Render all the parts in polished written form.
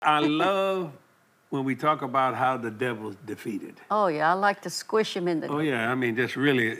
I love when we talk about how the devil's defeated. Oh, yeah, I like to squish him in the... Oh, yeah, I mean, just really,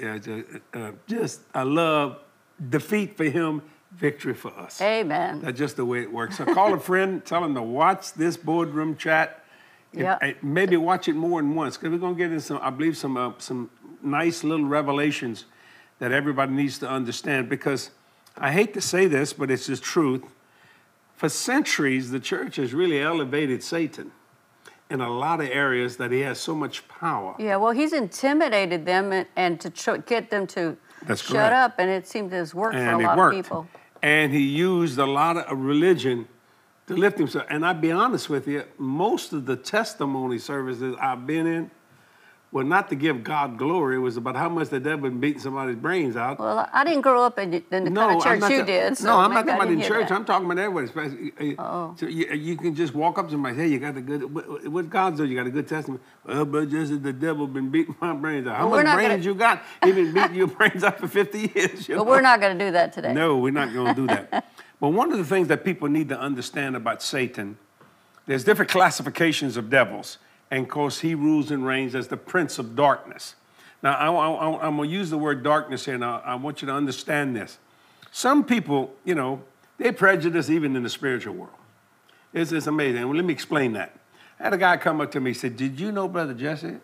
I love defeat for him, victory for us. Amen. That's just the way it works. So call a friend, tell them to watch this boardroom chat. Yeah. Maybe watch it more than once, because we're going to get into some, I believe, some nice little revelations that everybody needs to understand, because I hate to say this, but it's the truth. For centuries, the church has really elevated Satan in a lot of areas that he has so much power. Yeah, well, he's intimidated them and to get them to shut up, and it seemed to have worked for a lot of people. And he used a lot of religion to lift himself. And I'll be honest with you, most of the testimony services I've been in were not to give God glory. It was about how much the devil had beaten somebody's brains out. Well, I didn't grow up in the kind of church you did. So no, I'm not talking about in church. I'm talking about everybody. So you can just walk up to somebody and say, hey, you got a good, what God says, you got a good testimony. Well, but just the devil been beating my brains out. How much brains you got? He been beating your brains out for 50 years. But we're not going to do that today. No, we're not going to do that. But one of the things that people need to understand about Satan, there's different classifications of devils. And of course, he rules and reigns as the prince of darkness. Now, I'm going to use the word darkness here, and I want you to understand this. Some people, you know, they prejudice even in the spiritual world. It's amazing. Well, let me explain that. I had a guy come up to me and said, did you know, Brother Jesse,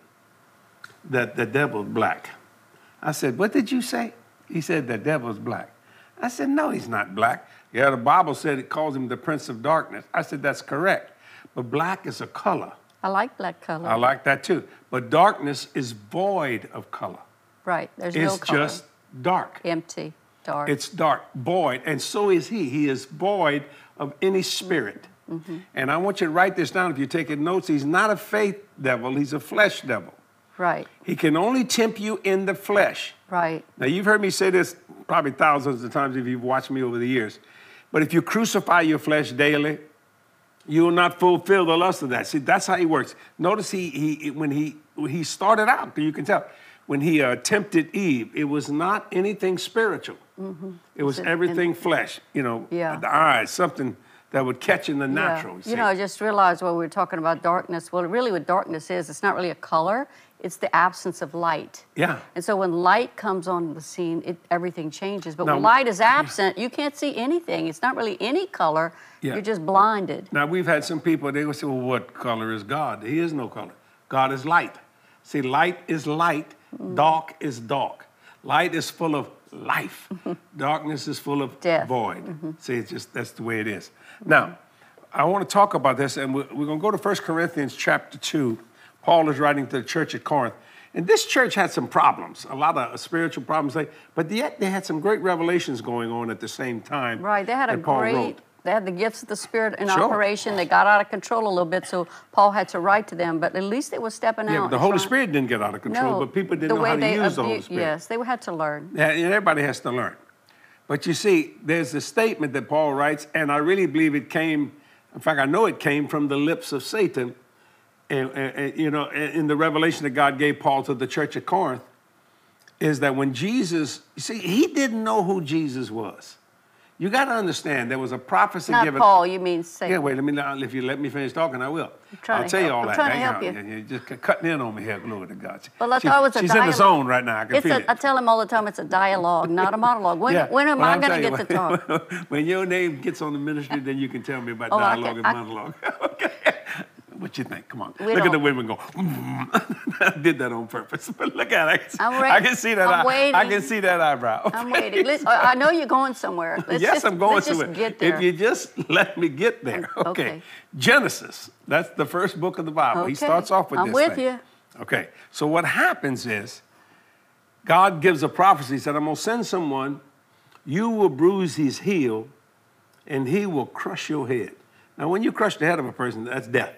that the devil's black? I said, what did you say? He said, the devil's black. I said, no, he's not black. Yeah, the Bible said it calls him the prince of darkness. I said, that's correct. But black is a color. I like black color. I like that too. But darkness is void of color. Right, there's no color. It's just dark. Empty, dark. It's dark, void, and so is he. He is void of any spirit. Mm-hmm. And I want you to write this down if you're taking notes. He's not a faith devil, he's a flesh devil. Right. He can only tempt you in the flesh. Right. Now, you've heard me say this probably thousands of times if you've watched me over the years. But if you crucify your flesh daily, you will not fulfill the lust of that. See, that's how he works. Notice when he started out, you can tell, when he tempted Eve, it was not anything spiritual. Mm-hmm. It was everything flesh, you know, the eyes, something that would catch in the natural. You know, I just realized while we were talking about darkness, well, really what darkness is, it's not really a color, it's the absence of light. Yeah. And so when light comes on the scene, everything changes. But when light is absent, you can't see anything. It's not really any color. Yeah. You're just blinded. Now, we've had some people, they will say, well, what color is God? He is no color. God is light. See, light is light. Dark is dark. Light is full of life. Darkness is full of death. Void. Mm-hmm. See, it's just, that's the way it is. Now, I want to talk about this, and we're going to go to 1 Corinthians chapter 2. Paul is writing to the church at Corinth. And this church had some problems, a lot of spiritual problems, but yet they had some great revelations going on at the same time. Right, they had they had the gifts of the Spirit in operation. They got out of control a little bit, so Paul had to write to them, but at least they were stepping out. Yeah, the Holy Spirit didn't get out of control, but people didn't know how to use the Holy Spirit. Yes, they had to learn. Yeah, and everybody has to learn. But you see, there's a statement that Paul writes, and I really believe it came, in fact, I know it came from the lips of Satan, and you know, in the revelation that God gave Paul to the church at Corinth, is that when Jesus, you see, he didn't know who Jesus was. You got to understand, there was a prophecy given. Not Paul, you mean Satan. Yeah, wait, if you let me finish talking, I will. I'll tell you all that. I'm trying to help you. You're just cutting in on me here, glory to God. Well, I thought it was a she's dialogue. In the zone right now, I can feel it. I tell him all the time it's a dialogue, not a monologue. When am I going to get to talk? When your name gets on the ministry, then you can tell me about dialogue and monologue. Okay. What you think? Come on. Look at the women go. I did that on purpose. But look at it. I can see that. I can see that eyebrow. Okay. I'm waiting. Listen, I know you're going somewhere. I'm going somewhere. Just get there. If you just let me get there. Okay. Genesis. That's the first book of the Bible. He starts off with this. I'm with you. Okay. So what happens is God gives a prophecy. He said, I'm going to send someone. You will bruise his heel, and he will crush your head. Now, when you crush the head of a person, that's death.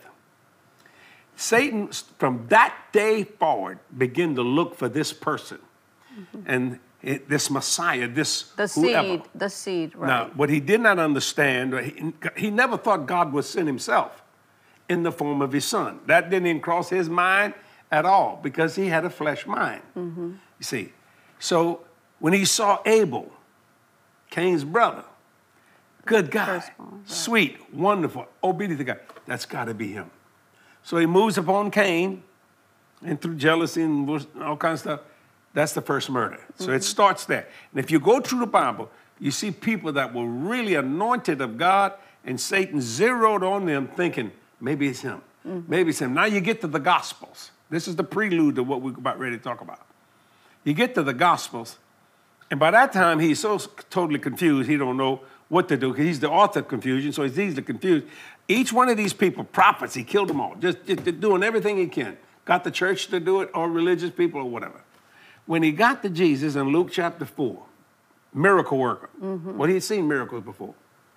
Satan, from that day forward, began to look for this person and this Messiah, the seed, right. Now, what he did not understand, he never thought God would send himself in the form of his son. That didn't even cross his mind at all because he had a flesh mind. Mm-hmm. You see, so when he saw Abel, Cain's brother, Good guy, sweet, wonderful, obedient to God. That's got to be him. So he moves upon Cain, and through jealousy and all kinds of stuff, that's the first murder. So it starts there. And if you go through the Bible, you see people that were really anointed of God, and Satan zeroed on them thinking, maybe it's him. Maybe it's him. Now you get to the Gospels. This is the prelude to what we're about ready to talk about. You get to the Gospels, and by that time, he's so totally confused, he don't know what to do, because he's the author of confusion, so he's easily confused. Each one of these people, prophets, he killed them all, just doing everything he can. Got the church to do it, or religious people, or whatever. When he got to Jesus in Luke chapter 4, miracle worker, well, he had seen miracles before.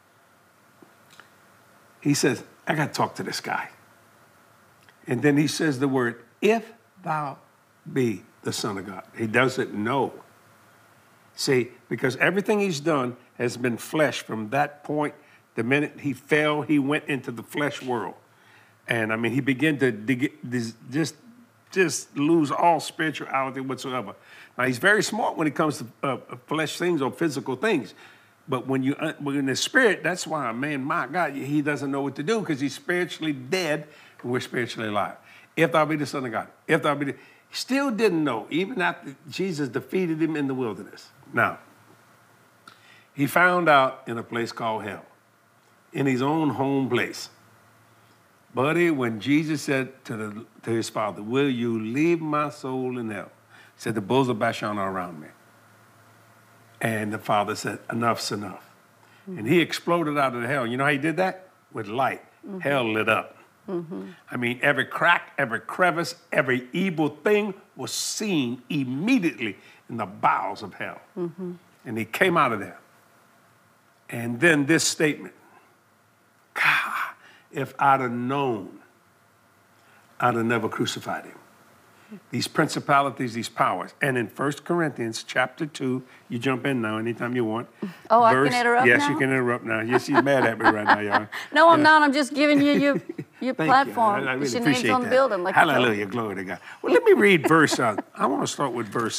He says, I got to talk to this guy. And then he says the word, if thou be the Son of God. He doesn't know. See, because everything he's done has been flesh from that point. The minute he fell, he went into the flesh world. And I mean, he began to just lose all spirituality whatsoever. Now, he's very smart when it comes to flesh things or physical things. But when you're in the spirit, that's why, man, my God, he doesn't know what to do, because he's spiritually dead and we're spiritually alive. If thou be the Son of God, if thou be he still didn't know, even after Jesus defeated him in the wilderness. Now, he found out in a place called hell, in his own home place. Buddy, when Jesus said to his Father, will you leave my soul in hell? He said, the bulls of Bashan are around me. And the Father said, enough's enough. And he exploded out of the hell. You know how he did that? With light. Hell lit up. I mean, every crack, every crevice, every evil thing was seen immediately in the bowels of hell. And he came out of there. And then this statement, God, if I'd have known, I'd have never crucified him. These principalities, these powers. And in 1 Corinthians chapter 2, you jump in now anytime you want. Oh, I can interrupt yes, now? you can interrupt now. Yes, she's mad at me right now, y'all. No, I'm not. I'm just giving you your platform. I really your appreciate name's on that. the building. Like Hallelujah, glory to God. Well, let me read verse, I want to start with verse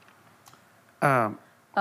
5.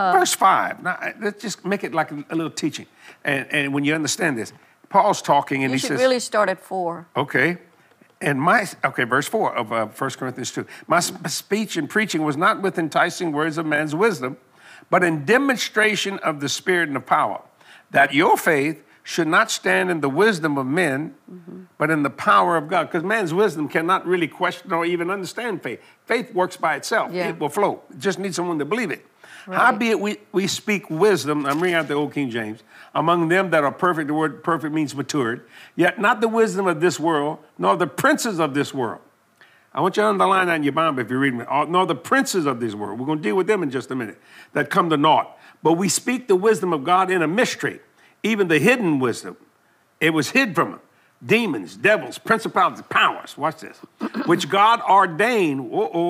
Now, let's just make it like a little teaching. And when you understand this, Paul's talking and he says... You should really start at 4. Okay. And verse 4 of 1 Corinthians 2. My speech and preaching was not with enticing words of man's wisdom, but in demonstration of the Spirit and of power, that your faith should not stand in the wisdom of men, but in the power of God. Because man's wisdom cannot really question or even understand faith. Faith works by itself. Yeah. It will flow. It just needs someone to believe it. Right. Howbeit we speak wisdom, I'm reading out the old King James, among them that are perfect, the word perfect means matured, yet not the wisdom of this world, nor the princes of this world. I want you to underline that in your Bible if you're reading it. Nor the princes of this world. We're going to deal with them in just a minute, that come to naught. But we speak the wisdom of God in a mystery, even the hidden wisdom. It was hid from them. Demons, devils, principalities, powers, watch this, which God ordained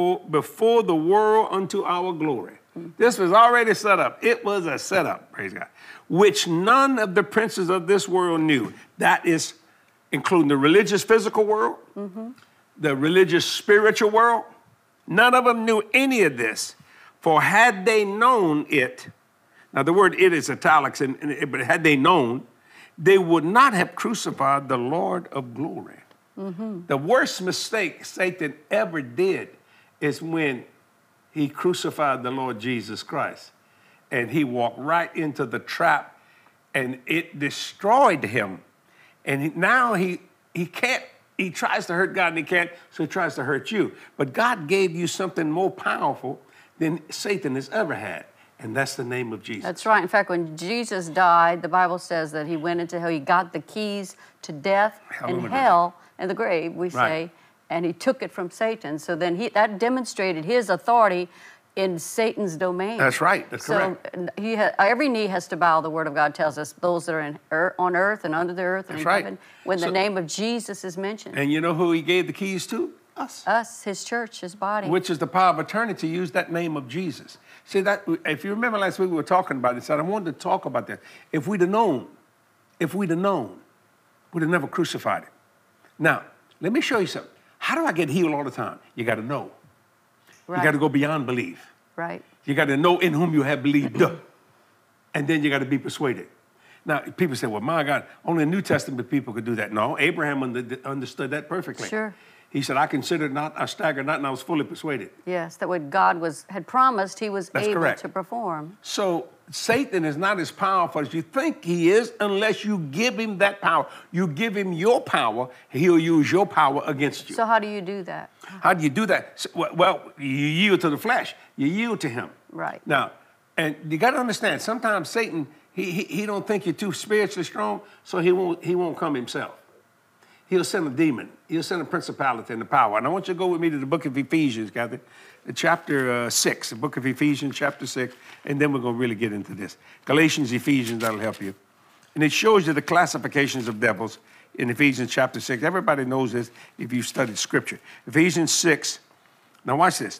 before the world unto our glory. This was already set up. It was a setup, praise God, which none of the princes of this world knew. That is including the religious physical world, the religious spiritual world. None of them knew any of this. For had they known it, now the word it is italics, but had they known, they would not have crucified the Lord of glory. The worst mistake Satan ever did is when he crucified the Lord Jesus Christ. And he walked right into the trap, and it destroyed him. And now he can't, he tries to hurt God and he can't, so he tries to hurt you. But God gave you something more powerful than Satan has ever had, and that's the name of Jesus. That's right. In fact, when Jesus died, the Bible says that he went into hell. He got the keys to death and hell and the grave, we say, and he took it from Satan. So then that demonstrated his authority in Satan's domain. That's right. That's correct. So every knee has to bow, the Word of God tells us, those that are on earth and under the earth and in heaven, when the name of Jesus is mentioned. And you know who he gave the keys to? Us. Us, his church, his body. Which is the power of attorney to use that name of Jesus. See, that if you remember last week we were talking about this, I wanted to talk about that. If we'd have known, we'd have never crucified him. Now, let me show you something. How do I get healed all the time? You got to know. Right. You got to go beyond belief. Right. You got to know in whom you have believed. And then you got to be persuaded. Now, people say, well, my God, only New Testament people could do that. No, Abraham understood that perfectly. Sure. He said, I considered not, I staggered not, and I was fully persuaded. Yes, that what God had promised, he was That's able correct. to perform. So Satan is not as powerful as you think he is unless you give him that power. You give him your power, he'll use your power against you. So how do you do that? How do you do that? Well, you yield to the flesh. You yield to him. Right. Now, and you got to understand, sometimes Satan, he don't think you're too spiritually strong, so he won't come himself. He'll send a demon. He'll send a principality and the power. And I want you to go with me to the book of Ephesians, Kathy, chapter 6, the book of Ephesians, chapter 6, and then we're going to really get into this. Galatians, Ephesians, that'll help you. And it shows you the classifications of devils in Ephesians chapter 6. Everybody knows this if you've studied Scripture. Ephesians 6. Now watch this.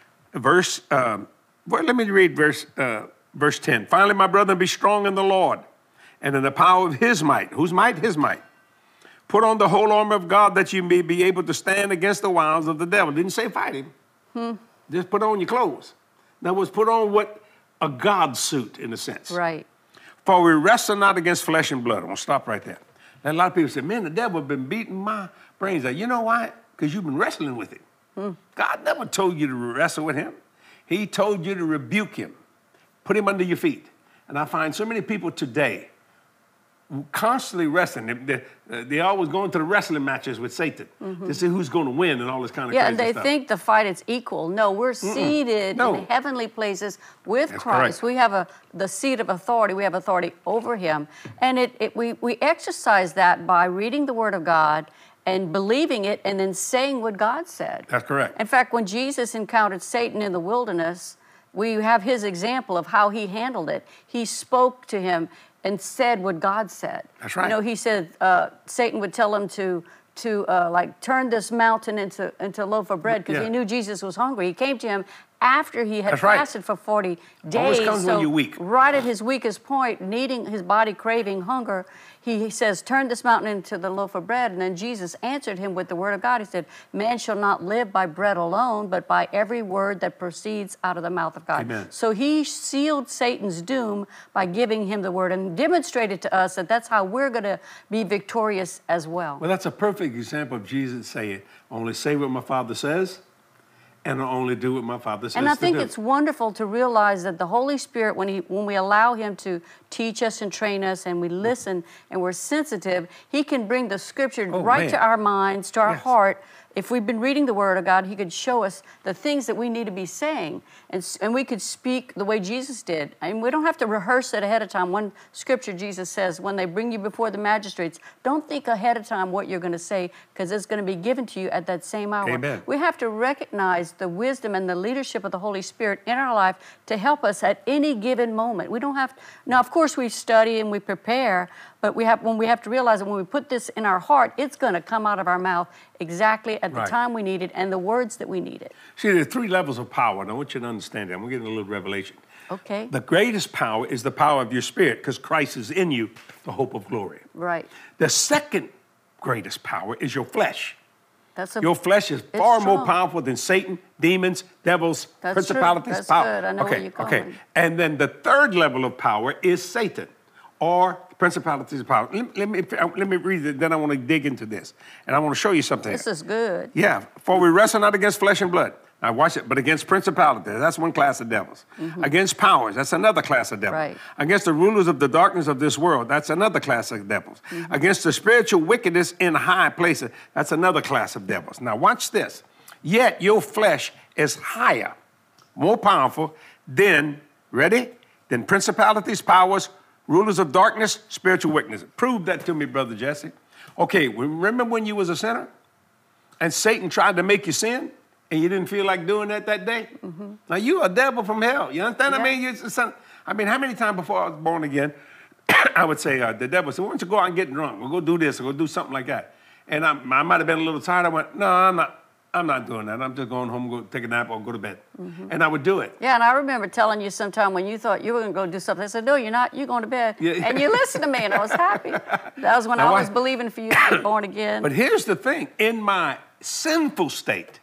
Let me read verse 10. Finally, my brethren, be strong in the Lord and in the power of his might. Whose might? His might. Put on the whole armor of God that you may be able to stand against the wiles of the devil. Didn't say fight him. Just put on your clothes. In other words, put on a God suit, in a sense. Right. For we wrestle not against flesh and blood. I'm going to stop right there. And a lot of people say, man, the devil has been beating my brains out. You know why? Because you've been wrestling with him. God never told you to wrestle with him. He told you to rebuke him. Put him under your feet. And I find so many people today constantly wrestling. They always go into the wrestling matches with Satan to see who's going to win and all this kind of crazy and they stuff. think the fight is equal. No, we're seated in heavenly places with That's Christ. correct. We have the seat of authority. We have authority over him. And we exercise that by reading the Word of God and believing it and then saying what God said. That's correct. In fact, when Jesus encountered Satan in the wilderness, we have his example of how he handled it. He spoke to him and said what God said. That's right. You know, he said Satan would tell him to turn this mountain into a loaf of bread because he knew Jesus was hungry. He came to him after he had fasted for 40 days. Always comes when you're weak. Right at his weakest point, needing his body craving hunger, he says, turn this mountain into the loaf of bread. And then Jesus answered him with the word of God. He said, man shall not live by bread alone, but by every word that proceeds out of the mouth of God. Amen. So he sealed Satan's doom by giving him the word and demonstrated to us that that's how we're going to be victorious as well. Well, that's a perfect example of Jesus saying, only say what my Father says, and I'll only do what my Father says to do. And I think it's wonderful to realize that the Holy Spirit, when we allow him to teach us and train us and we listen and we're sensitive, he can bring the Scripture to our minds, to our heart. If we've been reading the Word of God, he could show us the things that we need to be saying. And we could speak the way Jesus did. I mean, we don't have to rehearse it ahead of time. One scripture, Jesus says, when they bring you before the magistrates, don't think ahead of time what you're going to say because it's going to be given to you at that same hour. Amen. We have to recognize the wisdom and the leadership of the Holy Spirit in our life to help us at any given moment. We don't have to, now, of course, we study and we prepare, but we have to realize that when we put this in our heart, it's going to come out of our mouth exactly at the time we need it and the words that we need it. See, there are 3 levels of power, and I want you to understand that. I'm getting a little revelation. Okay. The greatest power is the power of your spirit, because Christ is in you, the hope of glory. Right. The second greatest power is your flesh. Your flesh is far more powerful than Satan, demons, devils, principalities. That's good. I know where you're going. Okay. And then the third level of power is Satan, or principalities of power. Let me read it, then I want to dig into this. And I want to show you something. This is good. Yeah. For we wrestle not against flesh and blood. Now watch it. But against principalities, that's one class of devils. Against powers, that's another class of devils. Right. Against the rulers of the darkness of this world, that's another class of devils. Against the spiritual wickedness in high places, that's another class of devils. Now watch this. Yet your flesh is higher, more powerful than, ready? Than principalities, powers, rulers of darkness, spiritual wickedness. Prove that to me, Brother Jesse. Okay, remember when you was a sinner and Satan tried to make you sin and you didn't feel like doing that day? Now, you a devil from hell. You understand? Yeah. I mean, how many times before I was born again, I would say, the devil said, why don't you go out and get drunk? We'll go do this or go do something like that. And I might have been a little tired. I went, no, I'm not doing that. I'm just going home, go take a nap or go to bed. And I would do it. Yeah, and I remember telling you sometime when you thought you were going to go do something. I said, no, you're not. You're going to bed. Yeah. And you listened to me, and I was happy. That was when I was believing for you to get born again. But here's the thing. In my sinful state,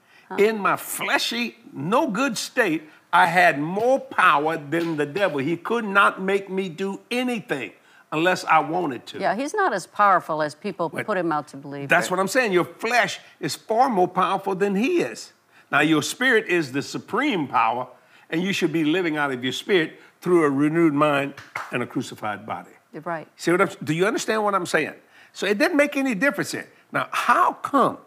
in my fleshy, no good state, I had more power than the devil. He could not make me do anything unless I want it to. Yeah, he's not as powerful as people put him out to believe. That's what I'm saying. Your flesh is far more powerful than he is. Now, your spirit is the supreme power, and you should be living out of your spirit through a renewed mind and a crucified body. You're right. See do you understand what I'm saying? So it didn't make any difference here. Now, how come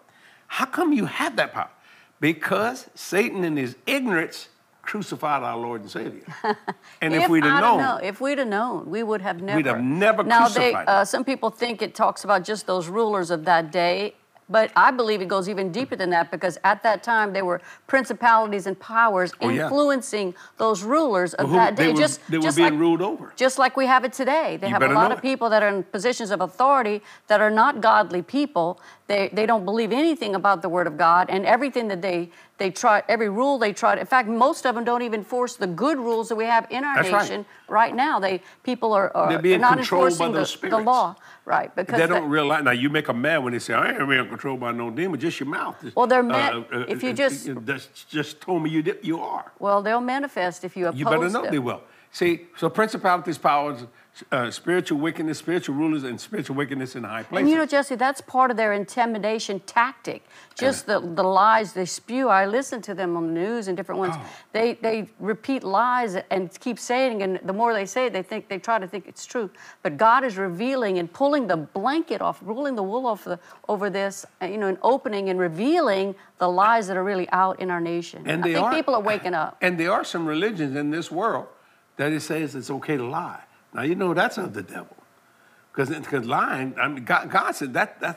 you have that power? Because Satan in his ignorance crucified our Lord and Savior. And if we'd have known, we would have never. We'd have never crucified him. Some people think it talks about just those rulers of that day. But I believe it goes even deeper than that, because at that time there were principalities and powers influencing those rulers of that day. They were being ruled over. Just like we have it today. They have a lot of people that are in positions of authority that are not godly people. They don't believe anything about the Word of God, and everything that they try, every rule they try. In fact, most of them don't even enforce the good rules that we have in our nation right now. People are not enforcing the law. Right, because they don't realize. Now, you make them mad when they say, "I ain't being controlled by no demon, just your mouth." Well, they're mad if you just told me you are. Well, they'll manifest if you oppose them. You better know they will. See, so principalities, powers, spiritual wickedness, spiritual rulers, and spiritual wickedness in high places. And you know, Jesse, that's part of their intimidation tactic. Just the lies they spew. I listen to them on the news and different ones. They repeat lies and keep saying, and the more they say it, they try to think it's true. But God is revealing and pulling the blanket off, pulling the wool off over this, and opening and revealing the lies that are really out in our nation. And I think people are waking up. And there are some religions in this world that it says it's okay to lie. Now, that's of the devil. Because lying, God said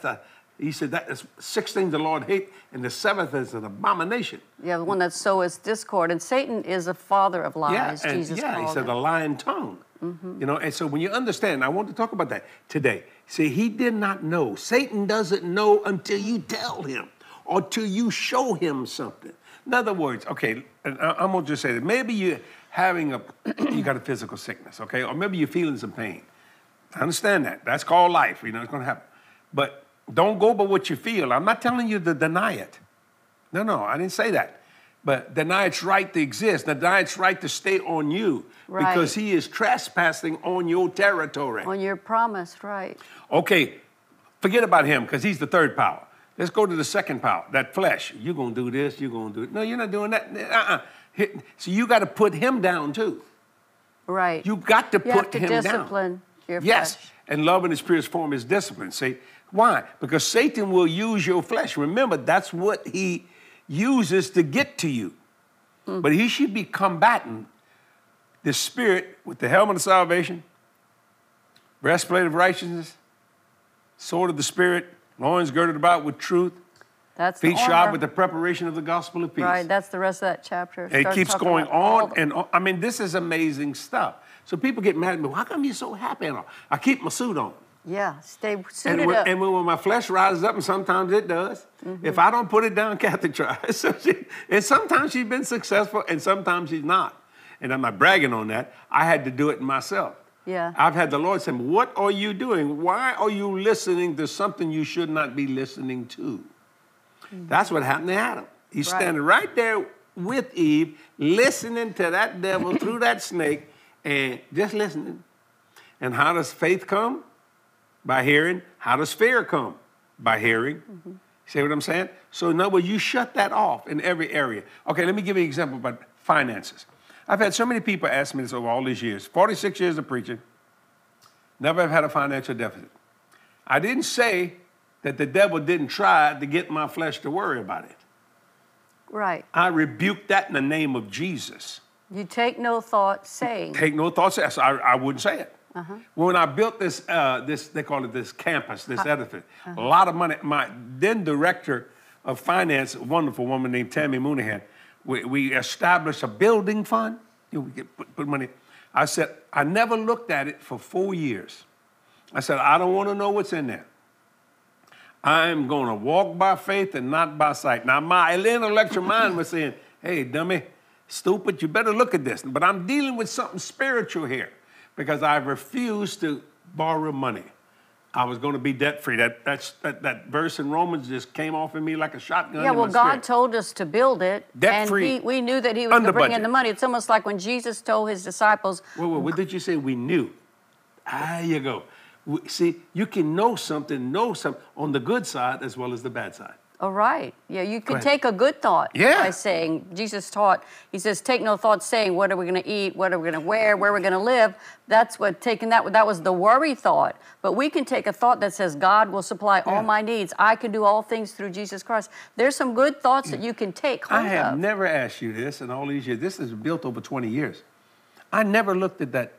He said that is 6 things the Lord hates, and the 7th is an abomination. Yeah, the one that sows discord. And Satan is a father of lies, Jesus called he said a lying tongue. Mm-hmm. And so when you understand, I want to talk about that today. See, he did not know. Satan doesn't know until you tell him or till you show him something. In other words, okay, and I'm going to just say that maybe you got a physical sickness, okay? Or maybe you're feeling some pain. I understand that. That's called life. It's going to happen. But don't go by what you feel. I'm not telling you to deny it. No, I didn't say that. But deny its right to exist. Deny its right to stay on you. Right. Because he is trespassing on your territory. On your promise, right. Okay, forget about him, because he's the third power. Let's go to the second power, that flesh. You're going to do this, you're going to do it. No, you're not doing that. So you got to put him down too. Right. You got to put him down. You have to discipline your flesh. Yes, and love in its purest form is discipline. See, why? Because Satan will use your flesh. Remember, that's what he uses to get to you. Mm. But he should be combating the spirit with the helmet of salvation, breastplate of righteousness, sword of the spirit, loins girded about with truth, feet shod with the preparation of the gospel of peace. Right, that's the rest of that chapter. And it keeps going on and on. I mean, this is amazing stuff. So people get mad at me. How come you're so happy? I keep my suit on. Yeah, stay suited up. And when my flesh rises up, and sometimes it does, if I don't put it down, Kathy tries. And sometimes she's been successful, and sometimes she's not. And I'm not bragging on that. I had to do it myself. Yeah. I've had the Lord say, what are you doing? Why are you listening to something you should not be listening to? Mm-hmm. That's what happened to Adam. He's standing right there with Eve, listening to that devil through that snake, and just listening. And how does faith come? By hearing. How does fear come? By hearing. Mm-hmm. See what I'm saying? So in other words, you shut that off in every area. Okay, let me give you an example about finances. I've had so many people ask me this over all these years, 46 years of preaching, never have had a financial deficit. I didn't say that the devil didn't try to get my flesh to worry about it. Right. I rebuked that in the name of Jesus. You take no thought saying. Take no thought saying. So I wouldn't say it. Uh-huh. When I built this, they call it this campus, this edifice, a lot of money. My then director of finance, a wonderful woman named Tammy Mooneyhan, we established a building fund. We get put money. I said, I never looked at it for 4 years. I said, I don't want to know what's in there. I'm going to walk by faith and not by sight. Now, my intellectual mind was saying, hey, dummy, stupid, you better look at this. But I'm dealing with something spiritual here because I refused to borrow money. I was going to be debt-free. That verse in Romans just came off of me like a shotgun. Yeah, well, God told us to build it. Debt-free. And we knew that he was going to bring in the money. It's almost like when Jesus told his disciples. What did you say? We knew. There you go. See, you can know something on the good side as well as the bad side. Oh, right. Yeah, you could take a good thought by saying, Jesus taught, he says, take no thought saying, what are we going to eat, what are we going to wear, where we're going to live. That's what that was the worry thought. But we can take a thought that says, God will supply all my needs. I can do all things through Jesus Christ. There's some good thoughts that you can take hold of. I have never asked you this in all these years. This is built over 20 years. I never looked at that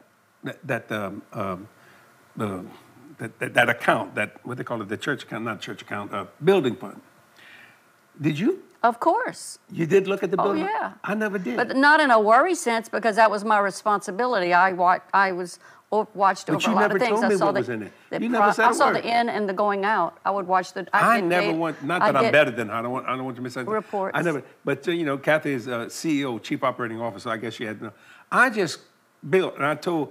account, what they call it, the church account, not church account, building fund. Did you? Of course. You did look at the building? Oh, yeah. I never did. But not in a worry sense, because that was my responsibility. I watched over a lot of things. But you never told me what was in it. You never said a word. I saw the in and the going out. I would watch the. I never want. Not that I'm better than her. I don't want you to miss anything. Reports. I never. But Kathy is CEO, Chief Operating Officer. I guess she had. I just built, and I told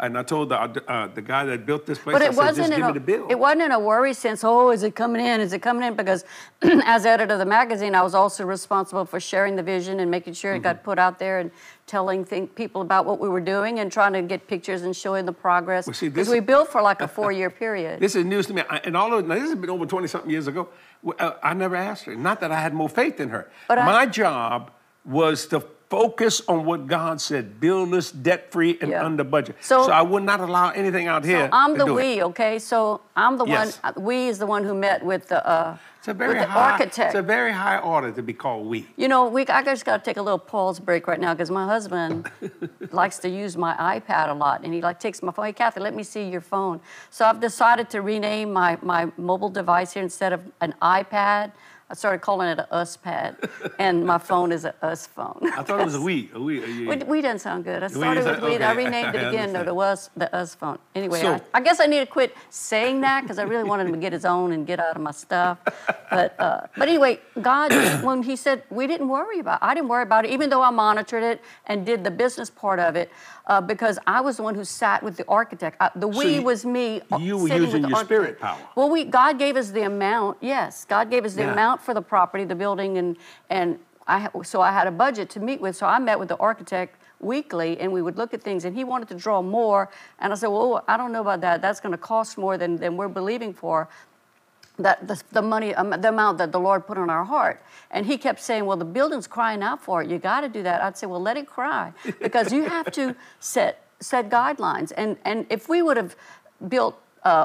the guy that built this place, but it wasn't just give me the bill. It wasn't in a worry sense, is it coming in? Is it coming in? Because as editor of the magazine, I was also responsible for sharing the vision and making sure it got put out there and telling people about what we were doing and trying to get pictures and showing the progress. Because we built for like a 4-year period. This is news to me. And this has been over 20-something years ago. I never asked her. Not that I had more faith in her. But my job was to focus on what God said. Build this debt-free and under budget. So I would not allow anything out here. I'm the we, okay? So I'm the one. We is the one who met with the architect. It's a very high order to be called we. I just got to take a little pause break right now because my husband likes to use my iPad a lot, and he takes my phone. Hey, Kathy, let me see your phone. So I've decided to rename my mobile device here instead of an iPad. I started calling it an us-pad, and my phone is an us phone. I thought it was a we. We didn't sound good. I started with we. I renamed it again to the us phone. Anyway, I guess I need to quit saying that because I really wanted him to get his own and get out of my stuff. But anyway, God, when he said I didn't worry about it, even though I monitored it and did the business part of it, because I was the one who sat with the architect. Was me. You were using your spirit power. Well, God gave us the amount. Yes, God gave us the amount for the property, the building, and so I had a budget to meet with. So I met with the architect weekly, and we would look at things, and he wanted to draw more. And I said, well, I don't know about that. That's going to cost more than we're believing for. That the money, the amount that the Lord put on our heart. And he kept saying, well, the building's crying out for it. You got to do that. I'd say, well, let it cry, because you have to set guidelines. And if we would have built,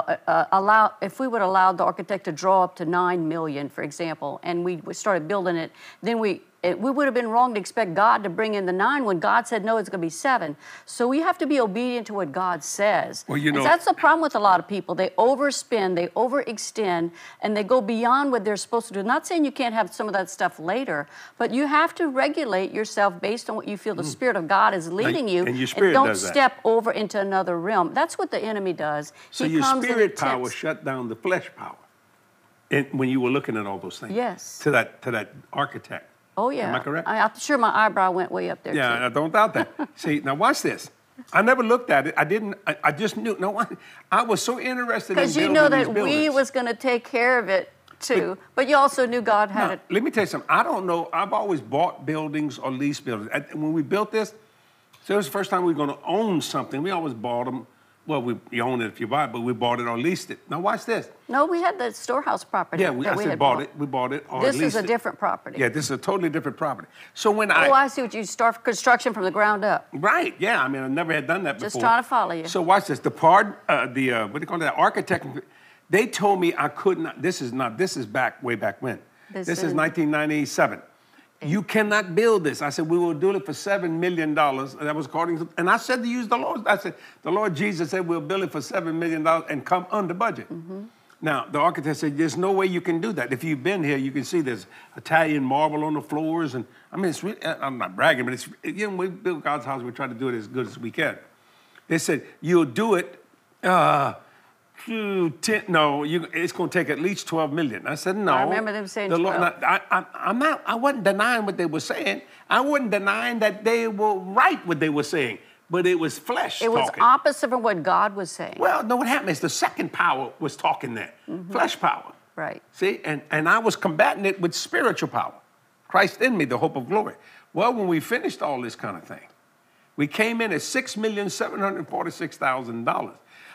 if we would allow the architect to draw up to $9 million, for example, and we started building it, then we would have been wrong to expect God to bring in the 9 when God said, no, it's going to be 7. So we have to be obedient to what God says. Well, that's the problem with a lot of people. They overspend, they overextend, and they go beyond what they're supposed to do. Not saying you can't have some of that stuff later, but you have to regulate yourself based on what you feel the Spirit of God is leading you. And your spirit don't does that. Step over into another realm. That's what the enemy does. So your spirit power shut down the flesh power when you were looking at all those things. Yes. To that architect. Oh, yeah. Am I correct? I'm sure my eyebrow went way up there, too. I don't doubt that. See, now watch this. I never looked at it. I just knew. No, I was so interested in building these buildings. Because you know that we was going to take care of it, too. But you also knew God had it. Let me tell you something. I don't know. I've always bought buildings or leased buildings. When we built this, so it was the first time we were going to own something. We always bought them. Well, you own it if you buy it, but we bought it or leased it. Now, watch this. No, we had the storehouse property. Yeah, I said bought it. We bought it or leased it. This is a different property. Yeah, this is a totally different property. So when I see what you start construction from the ground up. Right, yeah. I mean, I never had done that before. Just trying to follow you. So watch this. The what do you call that, architect, they told me I could not, this is way back when. This is 1997. You cannot build this. I said, we will do it for $7 million. That was according to, and I said to use the Lord. I said, the Lord Jesus said, we'll build it for $7 million and come under budget. Mm-hmm. Now, the architect said, there's no way you can do that. If you've been here, you can see there's Italian marble on the floors. And I mean, it's really, I'm not bragging, but it's, when we build God's house, we try to do it as good as we can. They said, you'll do it, it's going to take at least $12 million. I said, no. I remember them saying 12. I wasn't denying what they were saying. I wasn't denying that they were right what they were saying, but it was flesh talking. It was opposite from what God was saying. Well, no, what happened is the second power was talking there, flesh power. Right. See, and I was combating it with spiritual power. Christ in me, the hope of glory. Well, when we finished all this kind of thing, we came in at $6,746,000.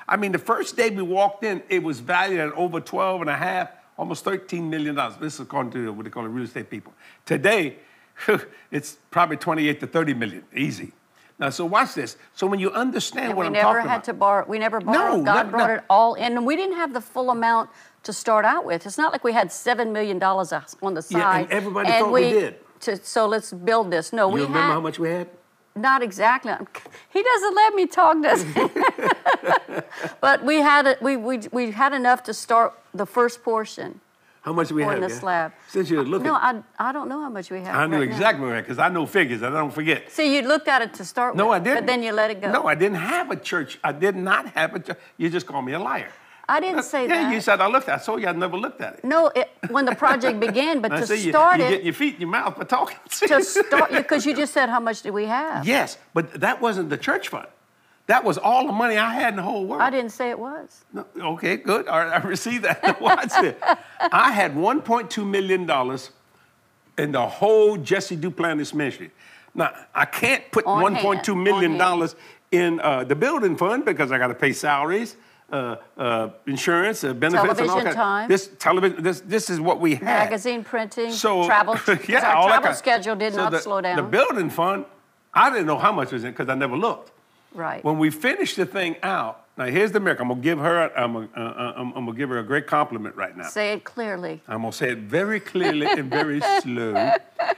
I mean, the first day we walked in, it was valued at over 12 and a half, almost $13 million. This is according to what they call the real estate people. Today, it's probably 28 to 30 million, easy. Now, so watch this. So when you understand what I'm talking about. We never had to borrow. We never borrowed. No, God brought it all in. And we didn't have the full amount to start out with. It's not like we had $7 million on the side. Yeah, and everybody thought we did. So let's build this. No, we had. You remember how much we had? Not exactly. He doesn't let me talk, does he? But we had we had enough to start the first portion. How much we had? On the slab. Since you're looking. No, I don't know how much we had. I knew exactly what we had because I know figures. I don't forget. See, you looked at it to start with. No, I didn't. But then you let it go. No, I didn't have a church. I did not have a church. You just called me a liar. I didn't say that. Yeah, you said I looked at it. I told you I never looked at it. No, when the project began, but to start it. You get your feet in your mouth for talking. To start, because you just said how much did we have? Yes, but that wasn't the church fund. That was all the money I had in the whole world. I didn't say it was. No, okay, good. All right, I received that. Watch it. I had $1.2 million in the whole Jesse Duplantis ministry. Now, I can't put $1.2 million in the building fund because I got to pay salaries, insurance, benefits, television and all that. Time. This is what we had. Magazine printing, so, travel. Yeah, our travel schedule did not slow down. The building fund, I didn't know how much was in it because I never looked. Right. When we finished the thing out, now here's the miracle. I'm gonna give her. I'm gonna give her a great compliment right now. Say it clearly. I'm gonna say it very clearly and very slow.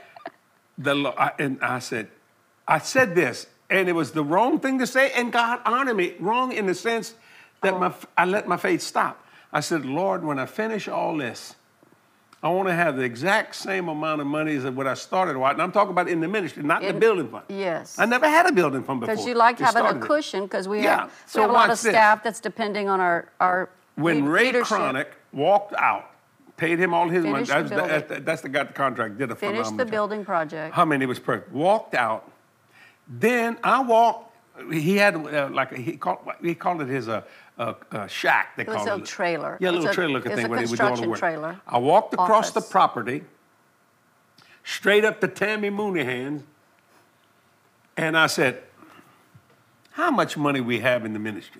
I said this, and it was the wrong thing to say, and God honored me. Wrong in the sense that I let my faith stop. I said, Lord, when I finish all this, I want to have the exact same amount of money as what I started with. And I'm talking about in the ministry, not in the building fund. Yes. I never had a building fund before. Because you like having a cushion, because we have a lot of staff that's depending on our When Ray Cronick walked out, paid him all his money. That's the guy the contract did a phenomenal job. Finished the building project. How many was perfect? Walked out. Then I walked. He had he called it his shack. They called it. It was a little trailer. Yeah, a little trailer looking thing where they would do all the work. Trailer. I walked across the property, straight up to Tammy Mooneyhan's, and I said, "How much money we have in the ministry?"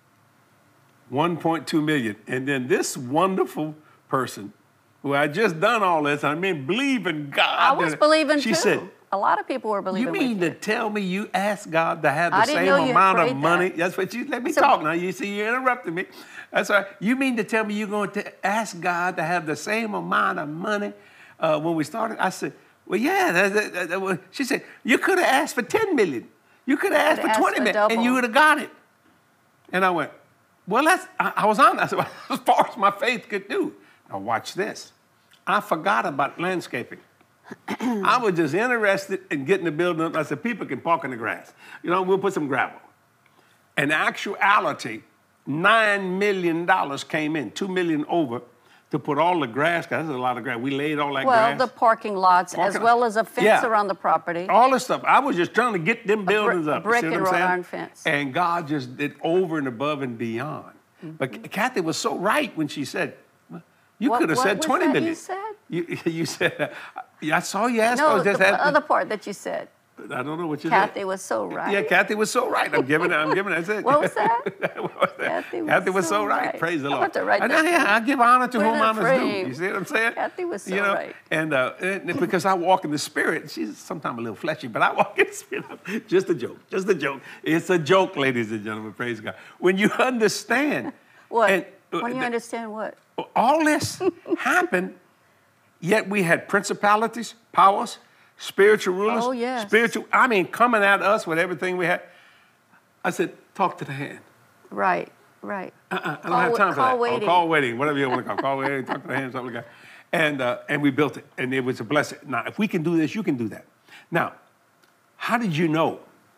1.2 million. And then this wonderful person, who had just done all this, I mean, believe in God. I was believing she too. Said, a lot of people were believing. You mean to tell me you asked God to have the same amount of money? That's what you let me talk now. You see, you interrupted me. That's right. You mean to tell me you're going to ask God to have the same amount of money when we started? I said, well, yeah. She said, you could have asked for 10 million. You could have asked for 20 million, and you would have got it. And I went, well, I was on. I said, well, as far as my faith could do. Now watch this. I forgot about landscaping. I was just interested in getting the building up. I said, people can park in the grass. You know, we'll put some gravel. In actuality, $9 million came in, $2 million over, to put all the grass, because there's a lot of grass. We laid all that grass. Well, the parking lots, as well as a fence around the property. All this stuff. I was just trying to get them buildings up. Brick and wrought iron fence. And God just did over and above and beyond. Mm-hmm. But Kathy was so right when she said, you could have said 20 million. You said? You said, I saw you ask. No, the other part that you said. I don't know what you said. Kathy was so right. Yeah, Kathy was so right. I'm giving it. That's it. What was that? What was that? Kathy was so right. Praise the Lord. I want to write that. I give honor to whom honor is due. You see what I'm saying? Kathy was so right. And because I walk in the Spirit, she's sometimes a little fleshy, but I walk in the Spirit. Just a joke. Just a joke. It's a joke, ladies and gentlemen. Praise God. When you understand. What? When you understand what? All this happened, yet we had principalities, powers, spiritual rulers. Oh, yes. Coming at us with everything we had. I said, talk to the hand. Right. I don't have time for that. Waiting. Call waiting, whatever you want to call waiting, talk to the hand, something like that. And we built it, and it was a blessing. Now, if we can do this, you can do that. Now, how did you know?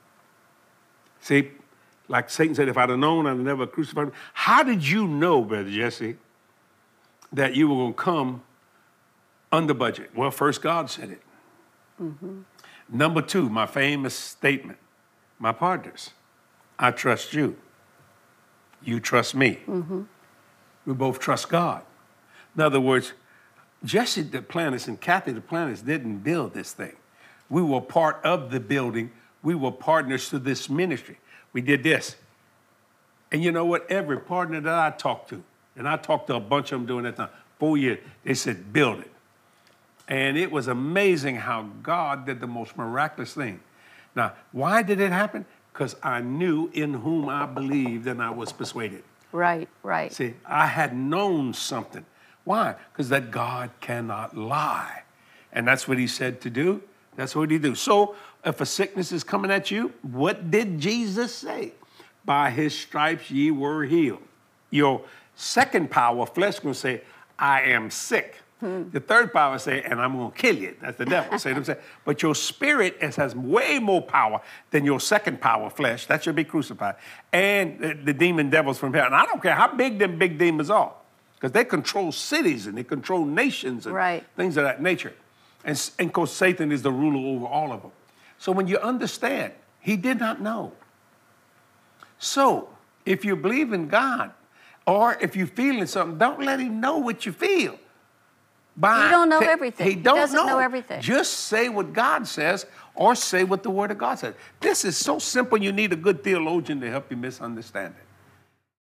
See, like Satan said, if I'd have known, I'd have never crucified him. How did you know, Brother Jesse, that you were going to come under budget? Well, first, God said it. Mm-hmm. Number two, my famous statement, my partners, I trust you. You trust me. Mm-hmm. We both trust God. In other words, Jesse Duplantis and Kathy Duplantis didn't build this thing. We were part of the building. We were partners to this ministry. We did this. And you know what? Every partner that I talked to, and I talked to a bunch of them during that time, 4 years, they said, build it. And it was amazing how God did the most miraculous thing. Now, why did it happen? Because I knew in whom I believed and I was persuaded. Right, right. See, I had known something. Why? Because that God cannot lie. And that's what he said to do. That's what he do. So if a sickness is coming at you, what did Jesus say? By his stripes ye were healed. Your second power, flesh, going to say, I am sick. The third power say, and I'm going to kill you. That's the devil. See what I'm saying? But your spirit has way more power than your second power, flesh. That should be crucified. And the demon devils from hell. And I don't care how big them big demons are, because they control cities and they control nations and things of that nature. And of course, Satan is the ruler over all of them. So when you understand, he did not know. So if you believe in God, or if you're feeling something, don't let him know what you feel. He don't know everything. He doesn't know everything. Just say what God says or say what the Word of God says. This is so simple, you need a good theologian to help you misunderstand it.